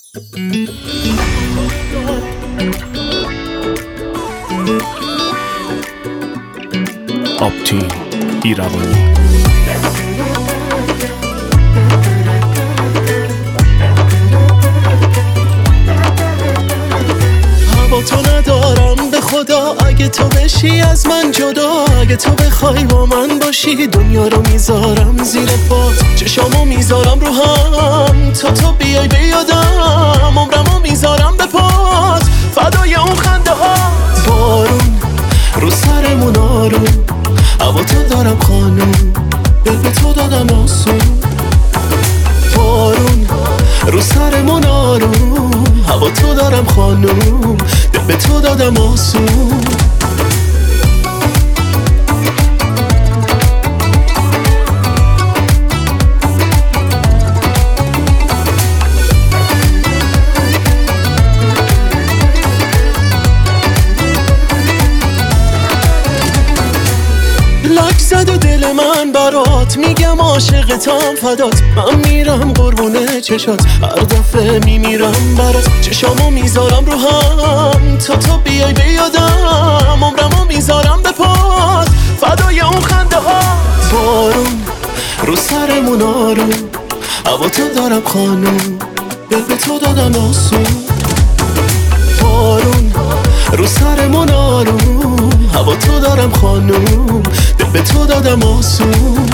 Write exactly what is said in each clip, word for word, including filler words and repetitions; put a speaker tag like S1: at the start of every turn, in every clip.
S1: آپتین ایروانی.
S2: هوا تو ندارم به خدا، اگه تو بشی از من جدا، اگه تو بخوای با من باشی دنیا رو میذارم زیر پات، چشامو میذارم رو هم تا تو بیای به یادم، عمرمو میذارم به پات فدای اون خنده ها. بارون رو سرمون آروم، هوا تو دارم خانوم، دل به تو دادم آسون. بارون رو سرمون آروم، هوا تو دارم خانوم، دل به تو دادم آسون. لاک زد و دل من برات، میگم عاشقتم فدات، من میرم قربونه چشات، هر دفعه میمیرم برات، چشامو میذارم رو هم تا تو بیای به یادم، عمرمو میذارم به پات فدای اون خنده ها. بارون رو سرمون آروم، هوا تو دارم خانوم، دل به تو دادم آسون. بارون رو سرمون آروم، هوا تو دارم خانوم، دل به تو دادم آسون.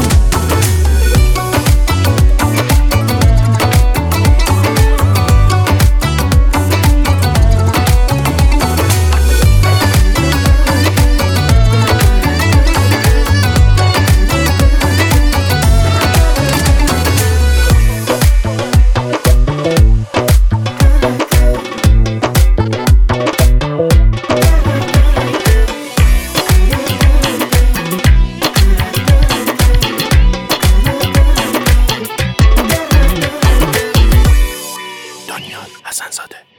S1: حسن زاده.